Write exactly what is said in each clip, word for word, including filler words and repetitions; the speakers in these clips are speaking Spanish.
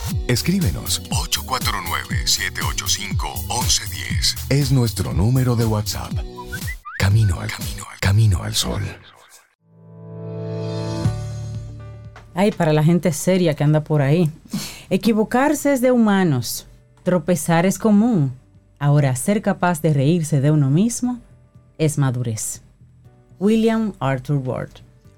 Escríbenos ocho cuatro nueve, siete ocho cinco, once diez. Es nuestro número de WhatsApp. Camino al camino, al camino al sol. Ay, para la gente seria que anda por ahí. Equivocarse es de humanos. Tropezar es común. Ahora, ser capaz de reírse de uno mismo es madurez. William Arthur Ward.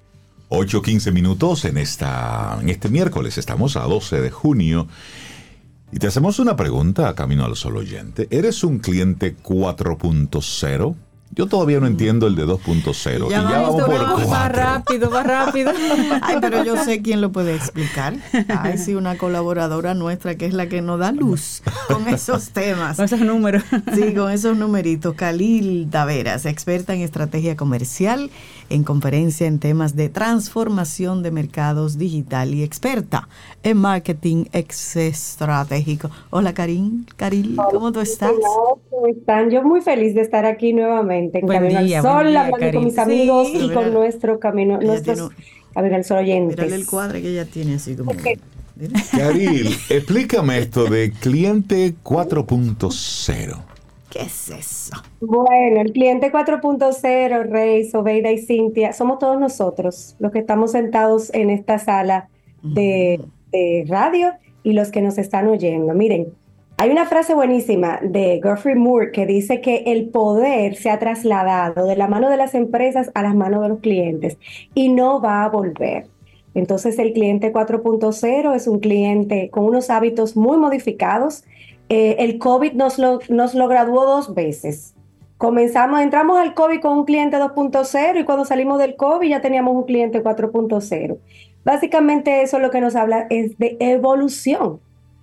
ocho quince minutos en, esta, en este miércoles. Estamos a doce de junio. Y te hacemos una pregunta a Camino al Sol oyente. ¿Eres un cliente cuatro punto cero? Yo todavía no entiendo el de dos punto cero. Ya, y ya vamos por cuatro. Va rápido, va rápido. Ay, pero yo sé quién lo puede explicar. Ay, sí, una colaboradora nuestra que es la que nos da luz con esos temas. Con esos números. Sí, con esos numeritos. Khalil Taveras, experta en estrategia comercial, en conferencia en temas de transformación de mercados digital y experta en marketing estratégico. Hola, Karin. Karil, ¿cómo tú estás? Hola, ¿cómo están? Yo muy feliz de estar aquí nuevamente en Buen Camino día, al buen Sol, día, hablando Karin. con mis amigos Sí, y mira, con nuestro camino, ella nuestros tiene- Camino al Sol oyentes. Mírale el cuadro que ella tiene así como... Ok. Mira. Karil, explícame esto de cliente cuatro punto cero. ¿Qué es eso? Bueno, el cliente cuatro punto cero, Rey, Sobeida y Cintia, somos todos nosotros los que estamos sentados en esta sala de, de radio y los que nos están oyendo. Miren, hay una frase buenísima de Geoffrey Moore que dice que el poder se ha trasladado de la mano de las empresas a las manos de los clientes y no va a volver. Entonces el cliente cuatro punto cero es un cliente con unos hábitos muy modificados. Eh, el COVID nos lo, nos lo graduó dos veces. Comenzamos, entramos al COVID con un cliente dos punto cero y cuando salimos del COVID ya teníamos un cliente cuatro punto cero. Básicamente eso lo que nos habla es de evolución.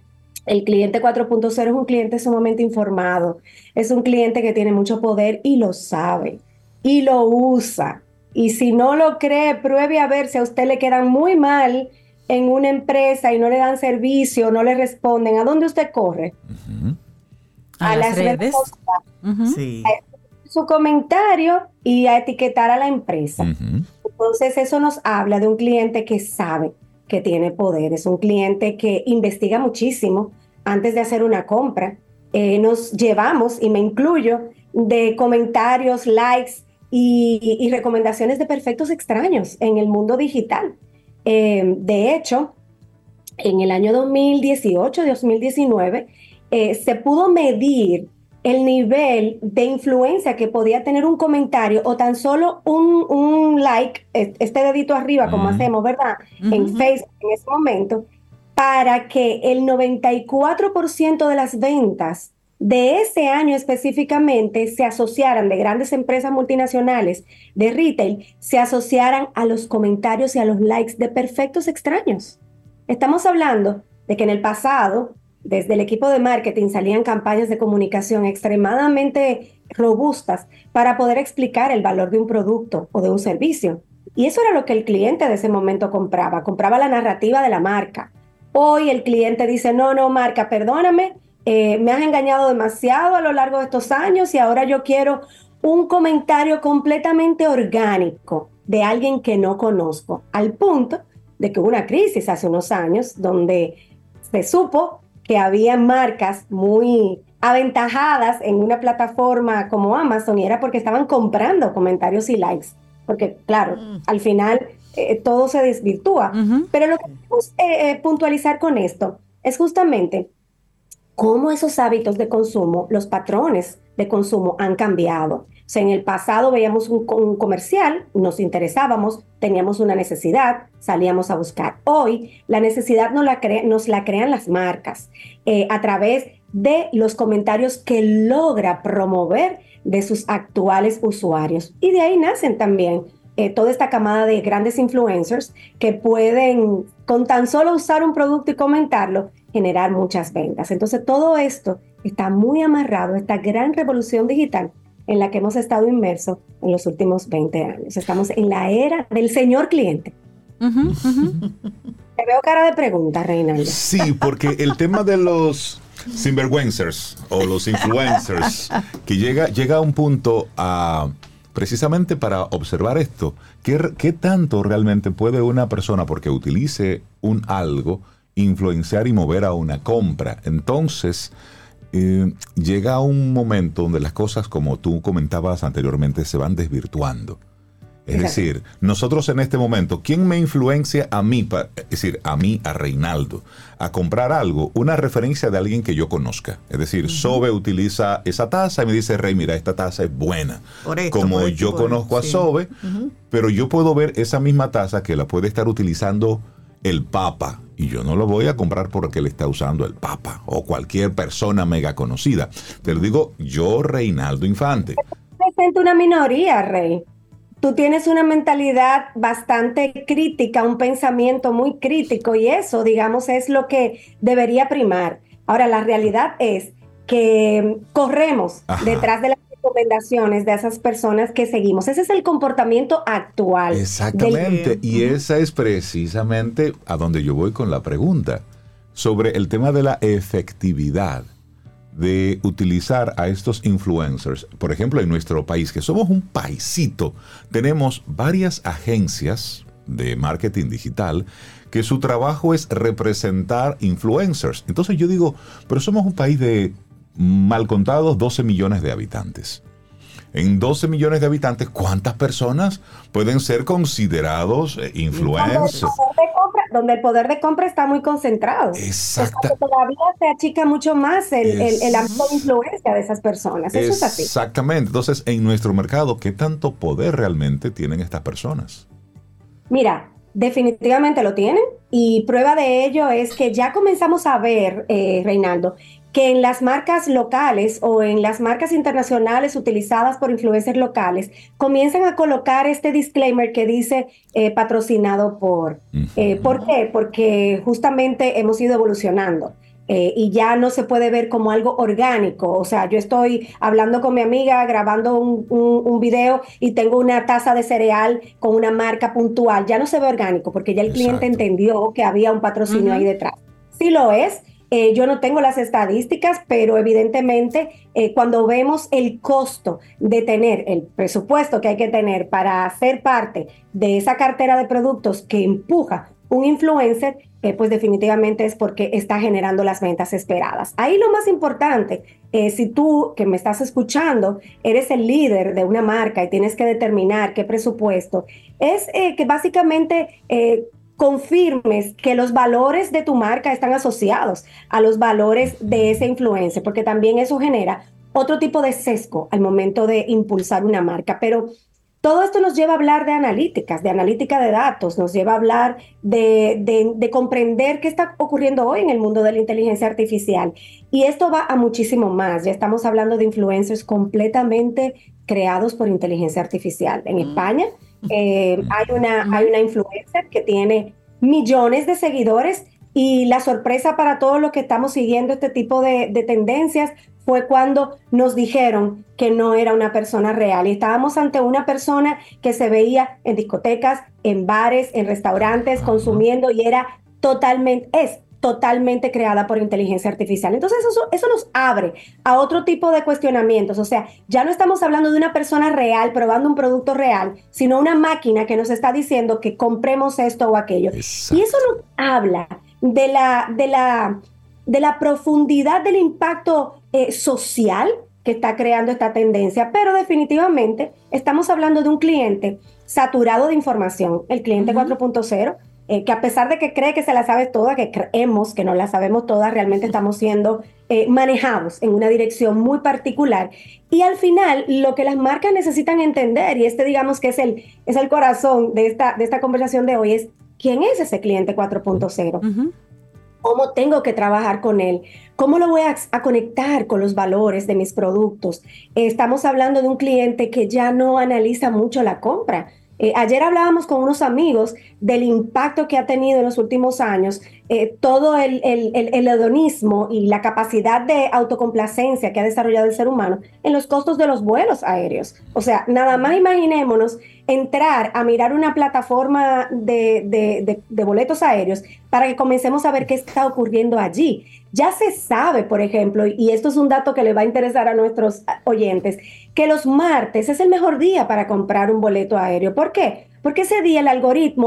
El cliente cuatro punto cero es un cliente sumamente informado, es un cliente que tiene mucho poder y lo sabe y lo usa. Y si no lo cree, pruebe a ver si a usted le quedan muy mal en una empresa y no le dan servicio, no le responden. ¿A dónde usted corre? Uh-huh. A, A las, las redes. redes sociales. Ujú. Sí. Su comentario y a etiquetar a la empresa. Uh-huh. Entonces eso nos habla de un cliente que sabe que tiene poder, es un cliente que investiga muchísimo antes de hacer una compra. Eh, nos llevamos, y me incluyo, de comentarios, likes y, y, y recomendaciones de perfectos extraños en el mundo digital. Eh, de hecho, en el año dos mil dieciocho, dos mil diecinueve, eh, se pudo medir el nivel de influencia que podía tener un comentario o tan solo un, un like, este dedito arriba, como Mm. hacemos, ¿verdad? Ujú. En Facebook en ese momento, para que el noventa y cuatro por ciento de las ventas de ese año específicamente se asociaran, de grandes empresas multinacionales de retail, se asociaran a los comentarios y a los likes de perfectos extraños. Estamos hablando de que en el pasado, desde el equipo de marketing salían campañas de comunicación extremadamente robustas para poder explicar el valor de un producto o de un servicio. Y eso era lo que el cliente de ese momento compraba, compraba la narrativa de la marca. Hoy el cliente dice, no, no, marca, perdóname, eh, me has engañado demasiado a lo largo de estos años y ahora yo quiero un comentario completamente orgánico de alguien que no conozco, al punto de que hubo una crisis hace unos años donde se supo que había marcas muy aventajadas en una plataforma como Amazon y era porque estaban comprando comentarios y likes, porque claro, Mm. al final eh, todo se desvirtúa. Ujú. Pero lo que queremos eh, eh, puntualizar con esto es justamente cómo esos hábitos de consumo, los patrones de consumo han cambiado. O sea, en el pasado veíamos un, un comercial, nos interesábamos, teníamos una necesidad, salíamos a buscar. Hoy la necesidad nos la, cre- nos la crean las marcas eh, a través de los comentarios que logra promover de sus actuales usuarios. Y de ahí nacen también eh, toda esta camada de grandes influencers que pueden, con tan solo usar un producto y comentarlo, generar muchas ventas. Entonces todo esto está muy amarrado a esta gran revolución digital en la que hemos estado inmersos en los últimos veinte años. Estamos en la era del señor cliente. Ujú, ujú. Te veo cara de pregunta, Reinaldo. Sí, porque el tema de los sinvergüenzers o los influencers, que llega, llega a un punto a, precisamente para observar esto, ¿qué, qué tanto realmente puede una persona, porque utilice un algo, influenciar y mover a una compra. Entonces, eh, llega un momento donde las cosas, como tú comentabas anteriormente, se van desvirtuando. Es decir, nosotros en este momento, ¿quién me influencia a mí, es decir, a mí, a Reinaldo, a comprar algo? Una referencia de alguien que yo conozca. Es decir, uh-huh. Sobe utiliza esa taza y me dice, Rey, mira, esta taza es buena. Por esto, Como por yo por conozco esto, a Sobe, sí. uh-huh. pero yo puedo ver esa misma taza que la puede estar utilizando el Papa. Y yo no lo voy a comprar porque le está usando el Papa o cualquier persona mega conocida. Te lo digo yo, Reinaldo Infante. Representa una minoría, Rey. Tú tienes una mentalidad bastante crítica, un pensamiento muy crítico y eso, digamos, es lo que debería primar. Ahora, la realidad es que corremos Ajá. detrás de las recomendaciones de esas personas que seguimos. Ese es el comportamiento actual. Exactamente. Del... Y esa es precisamente a donde yo voy con la pregunta sobre el tema de la efectividad de utilizar a estos influencers. Por ejemplo, en nuestro país, que somos un paisito, tenemos varias agencias de marketing digital que su trabajo es representar influencers. Entonces yo digo, pero somos un país de mal contados doce millones de habitantes. En doce millones de habitantes, ¿cuántas personas pueden ser considerados eh, influencers? Donde el, poder de compra, donde el poder de compra está muy concentrado. Exacto. Todavía se achica mucho más el, es... el, el ámbito de influencia de esas personas. Eso es así. Exactamente. Entonces, en nuestro mercado, ¿qué tanto poder realmente tienen estas personas? Mira, definitivamente lo tienen. Y prueba de ello es que ya comenzamos a ver, eh, Reinaldo, que en las marcas locales o en las marcas internacionales utilizadas por influencers locales comienzan a colocar este disclaimer que dice eh, patrocinado por. Uh-huh. Eh, ¿Por qué? Porque justamente hemos ido evolucionando. Eh, y ya no se puede ver como algo orgánico. O sea, yo estoy hablando con mi amiga, grabando un, un, un video y tengo una taza de cereal con una marca puntual. Ya no se ve orgánico porque ya el Exacto. cliente entendió que había un patrocinio uh-huh. ahí detrás. Sí lo es. Eh, yo no tengo las estadísticas, pero evidentemente eh, cuando vemos el costo de tener el presupuesto que hay que tener para ser parte de esa cartera de productos que empuja un influencer, eh, pues definitivamente es porque está generando las ventas esperadas. Ahí lo más importante, eh, si tú que me estás escuchando, eres el líder de una marca y tienes que determinar qué presupuesto, es eh, que básicamente eh, confirmes que los valores de tu marca están asociados a los valores de ese influencer, porque también eso genera otro tipo de sesgo al momento de impulsar una marca. Pero todo esto nos lleva a hablar de analíticas, de analítica de datos, nos lleva a hablar de, de, de comprender qué está ocurriendo hoy en el mundo de la inteligencia artificial. Y esto va a muchísimo más. Ya estamos hablando de influencers completamente creados por inteligencia artificial. En mm. España eh, hay, una, hay una influencer que tiene millones de seguidores y la sorpresa para todos los que estamos siguiendo este tipo de, de tendencias fue cuando nos dijeron que no era una persona real y estábamos ante una persona que se veía en discotecas, en bares, en restaurantes, uh-huh. consumiendo y era totalmente, es totalmente creada por inteligencia artificial. Entonces eso, eso nos abre a otro tipo de cuestionamientos. O sea, ya no estamos hablando de una persona real probando un producto real, sino una máquina que nos está diciendo que compremos esto o aquello. Exacto. Y eso nos habla de la, de la, de la profundidad del impacto eh, social que está creando esta tendencia, pero definitivamente estamos hablando de un cliente saturado de información, el cliente uh-huh. cuatro punto cero, eh, que a pesar de que cree que se la sabe toda, que creemos que no la sabemos toda, realmente estamos siendo eh, manejados en una dirección muy particular. Y al final, lo que las marcas necesitan entender, y este digamos que es el, es el corazón de esta, de esta conversación de hoy, es ¿quién es ese cliente cuatro punto cero? Uh-huh. ¿Cómo tengo que trabajar con él? ¿Cómo lo voy a, a conectar con los valores de mis productos? Eh, estamos hablando de un cliente que ya no analiza mucho la compra. Eh, ayer hablábamos con unos amigos del impacto que ha tenido en los últimos años eh, todo el, el, el, el hedonismo y la capacidad de autocomplacencia que ha desarrollado el ser humano en los costos de los vuelos aéreos. O sea, nada más imaginémonos entrar a mirar una plataforma de, de, de, de boletos aéreos para que comencemos a ver qué está ocurriendo allí. Ya se sabe, por ejemplo, y esto es un dato que le va a interesar a nuestros oyentes, que los martes es el mejor día para comprar un boleto aéreo. ¿Por qué? Porque ese día el algoritmo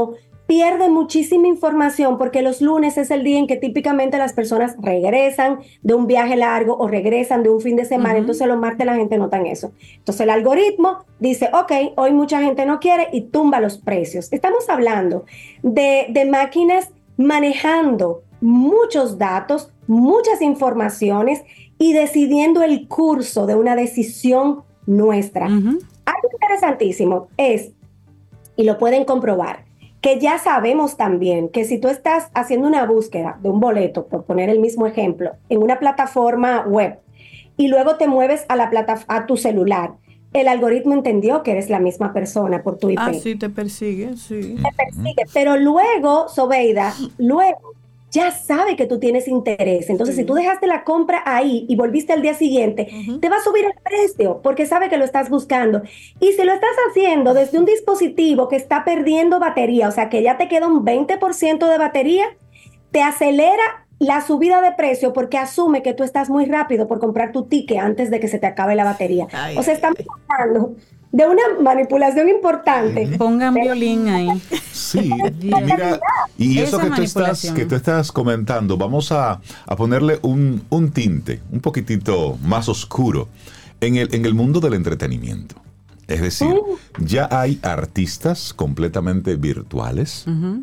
pierde muchísima información porque los lunes es el día en que típicamente las personas regresan de un viaje largo o regresan de un fin de semana, uh-huh. entonces los martes la gente nota eso. Entonces el algoritmo dice, ok, hoy mucha gente no quiere y tumba los precios. Estamos hablando de, de máquinas manejando muchos datos, muchas informaciones y decidiendo el curso de una decisión nuestra. Uh-huh. Algo interesantísimo es, y lo pueden comprobar, que ya sabemos también que si tú estás haciendo una búsqueda de un boleto, por poner el mismo ejemplo, en una plataforma web y luego te mueves a, la plata, a tu celular, el algoritmo entendió que eres la misma persona por tu I P. Ah, sí, te persigue, sí. Te persigue, pero luego, Sobeida, luego ya sabe que tú tienes interés. Entonces, sí. si tú dejaste la compra ahí y volviste al día siguiente, uh-huh. te va a subir el precio porque sabe que lo estás buscando. Y si lo estás haciendo desde un dispositivo que está perdiendo batería, o sea, que ya te queda un veinte por ciento de batería, te acelera la subida de precio porque asume que tú estás muy rápido por comprar tu ticket antes de que se te acabe la batería. Ay, o sea, estamos hablando de una manipulación importante. Pongan violín ahí. Sí, mira, y eso que tú, estás, que tú estás comentando, vamos a, a ponerle un, un tinte un poquitito más oscuro en el, en el mundo del entretenimiento. Es decir, uh. ya hay artistas completamente virtuales. Uh-huh.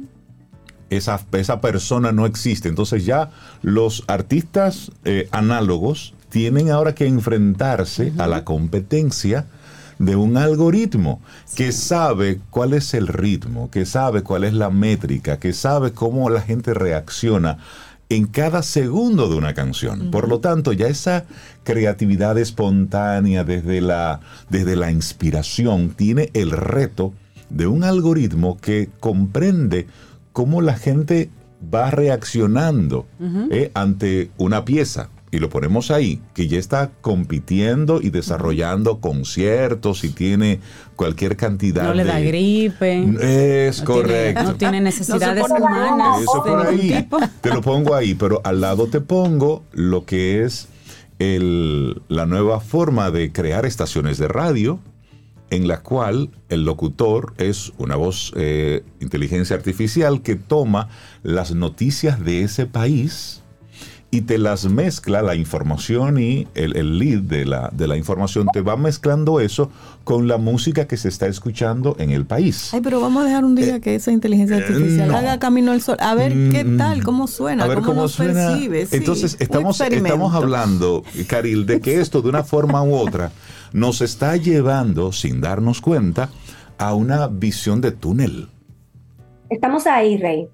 Esa, esa persona no existe. Entonces ya los artistas eh, análogos tienen ahora que enfrentarse uh-huh. a la competencia de un algoritmo sí. que sabe cuál es el ritmo, que sabe cuál es la métrica, que sabe cómo la gente reacciona en cada segundo de una canción. Uh-huh. Por lo tanto, ya esa creatividad espontánea desde la, desde la inspiración tiene el reto de un algoritmo que comprende cómo la gente va reaccionando uh-huh. eh, ante una pieza. Y lo ponemos ahí, que ya está compitiendo y desarrollando uh-huh. conciertos y tiene cualquier cantidad de... No le da de... gripe. Es no correcto. Tiene, no tiene necesidades no humanas. Eso por ahí. Tipo. Te lo pongo ahí, pero al lado te pongo lo que es el, la nueva forma de crear estaciones de radio, en la cual el locutor es una voz eh, inteligencia artificial que toma las noticias de ese país y te las mezcla, la información y el, el lead de la, de la información, te va mezclando eso con la música que se está escuchando en el país. Ay, pero vamos a dejar un día eh, que esa inteligencia artificial eh, no. haga Camino al Sol. A ver mm, qué tal, cómo suena, a ver cómo, cómo nos suena. Percibe. Sí, entonces, estamos, estamos hablando, Caril, de que esto de una forma u otra nos está llevando, sin darnos cuenta, a una visión de túnel. Estamos ahí, Rey.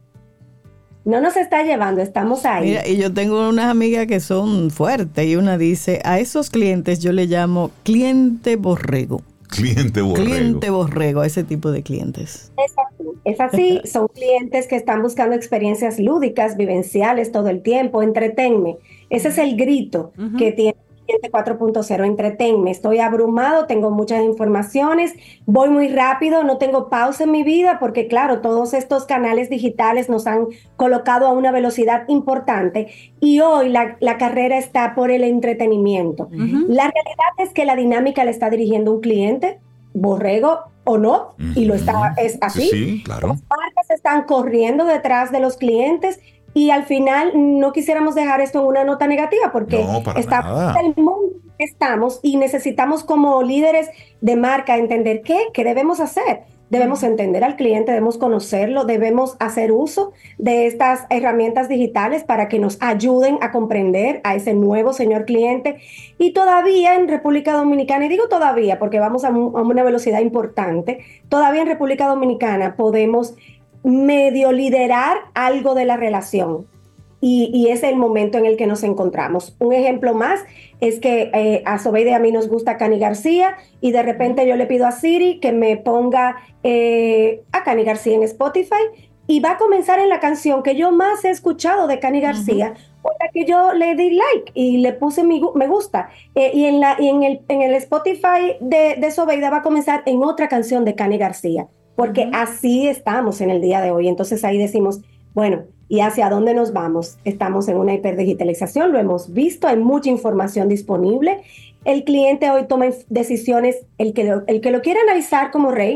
No nos está llevando, estamos ahí. Mira, y yo tengo unas amigas que son fuertes y una dice, a esos clientes yo le llamo cliente borrego. Cliente borrego. Cliente borrego, a ese tipo de clientes. Es así, es así. Son clientes que están buscando experiencias lúdicas, vivenciales todo el tiempo. Entretenme. Ese es el grito uh-huh. que tiene cliente cuatro punto cero. Entretenme. Estoy abrumado, tengo muchas informaciones, voy muy rápido, no tengo pausa en mi vida porque, claro, todos estos canales digitales nos han colocado a una velocidad importante y hoy la, la carrera está por el entretenimiento. Uh-huh. La realidad es que la dinámica la está dirigiendo un cliente, borrego o no, uh-huh. y lo está, es así. Sí, sí, claro. Las marcas están corriendo detrás de los clientes. Y al final no quisiéramos dejar esto en una nota negativa porque no, estamos en el mundo que estamos y necesitamos como líderes de marca entender qué, qué debemos hacer. Debemos entender al cliente, debemos conocerlo, debemos hacer uso de estas herramientas digitales para que nos ayuden a comprender a ese nuevo señor cliente. Y todavía en República Dominicana, y digo todavía porque vamos a, a una velocidad importante, todavía en República Dominicana podemos medio liderar algo de la relación y, y es el momento en el que nos encontramos. Un ejemplo más es que eh, a Sobeida y a mí nos gusta Cani García y de repente yo le pido a Siri que me ponga eh, a Cani García en Spotify y va a comenzar en la canción que yo más he escuchado de Cani García, uh-huh. o la que yo le di like y le puse mi, me gusta eh, y, en, la, y en, el, en el Spotify de, de Sobeida va a comenzar en otra canción de Cani García. Porque uh-huh. así estamos en el día de hoy. Entonces ahí decimos, bueno, ¿y hacia dónde nos vamos? Estamos en una hiperdigitalización, lo hemos visto, hay mucha información disponible. El cliente hoy toma decisiones, el que lo, el que lo quiere analizar como rey,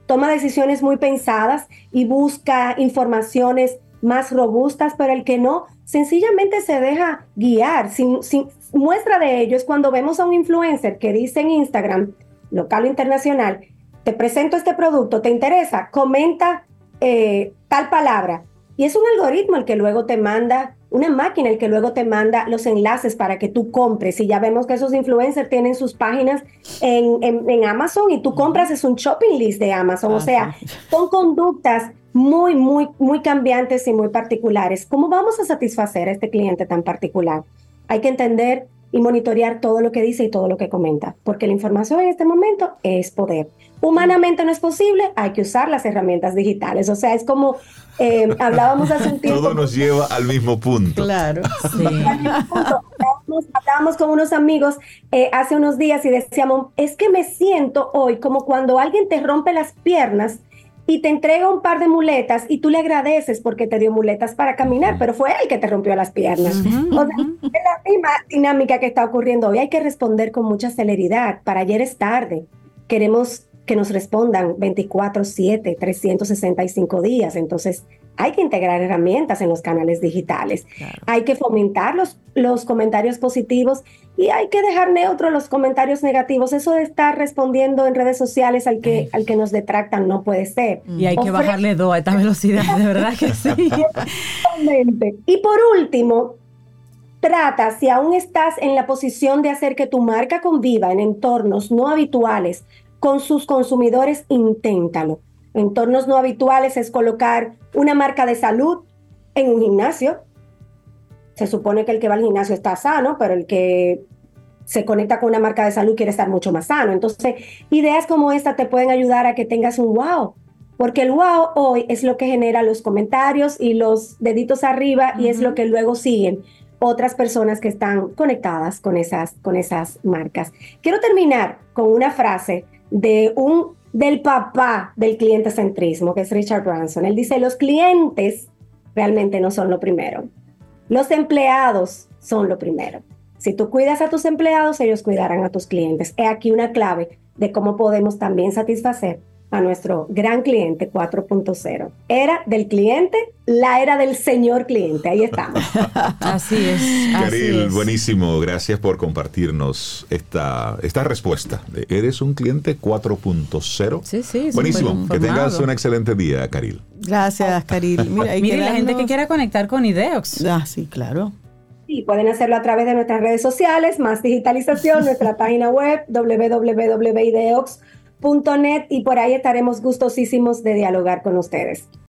toma decisiones muy pensadas y busca informaciones más robustas, pero el que no, sencillamente se deja guiar. Sin, sin, muestra de ello es cuando vemos a un influencer que dice en Instagram, local o internacional, te presento este producto, ¿te interesa? Comenta eh, tal palabra. Y es un algoritmo el que luego te manda, una máquina el que luego te manda los enlaces para que tú compres. Y ya vemos que esos influencers tienen sus páginas en, en, en Amazon y tú compras, es un shopping list de Amazon. Ah, o sea, sí. Son conductas muy, muy, muy cambiantes y muy particulares. ¿Cómo vamos a satisfacer a este cliente tan particular? Hay que entender y monitorear todo lo que dice y todo lo que comenta, porque la información en este momento es poder. Humanamente no es posible, hay que usar las herramientas digitales. O sea, es como eh, hablábamos hace un tiempo. Todo nos lleva al mismo punto. Claro. Sí. Hablábamos, hablábamos con unos amigos eh, hace unos días y decíamos, es que me siento hoy como cuando alguien te rompe las piernas y te entrega un par de muletas y tú le agradeces porque te dio muletas para caminar, pero fue él que te rompió las piernas. Uh-huh, o sea, uh-huh. Es la misma dinámica que está ocurriendo hoy. Hay que responder con mucha celeridad. Para ayer es tarde. Queremos que nos respondan veinticuatro siete, trescientos sesenta y cinco días. Entonces, hay que integrar herramientas en los canales digitales. Claro. Hay que fomentar los, los comentarios positivos y hay que dejar neutros los comentarios negativos. Eso de estar respondiendo en redes sociales al que, al que nos detractan no puede ser. Y hay Ofre- que bajarle dos a esta velocidad, de verdad que sí. Exactamente. Y por último, trata, si aún estás en la posición de hacer que tu marca conviva en entornos no habituales con sus consumidores, inténtalo. Entornos no habituales es colocar una marca de salud en un gimnasio. Se supone que el que va al gimnasio está sano, pero el que se conecta con una marca de salud quiere estar mucho más sano. Entonces, ideas como esta te pueden ayudar a que tengas un wow, porque el wow hoy es lo que genera los comentarios y los deditos arriba, uh-huh. y es lo que luego siguen otras personas que están conectadas con esas, con esas marcas. Quiero terminar con una frase de un del papá del cliente centrismo, que es Richard Branson. Él dice, los clientes realmente no son lo primero. Los empleados son lo primero. Si tú cuidas a tus empleados, ellos cuidarán a tus clientes. He aquí una clave de cómo podemos también satisfacer a nuestro gran cliente cuatro punto cero. Era del cliente, la era del señor cliente. Ahí estamos. Así es. Caril, así es. Buenísimo. Gracias por compartirnos esta, esta respuesta. De ¿Eres un cliente cuatro punto cero? Sí, sí. Buenísimo. Que tengas un excelente día, Caril. Gracias, Caril. Mira, y Mire, quedarnos... la gente que quiera conectar con Ideox. Ah, sí, claro. Sí, pueden hacerlo a través de nuestras redes sociales, más digitalización, nuestra página web, doble u doble u doble u punto ideox punto net, y por ahí estaremos gustosísimos de dialogar con ustedes.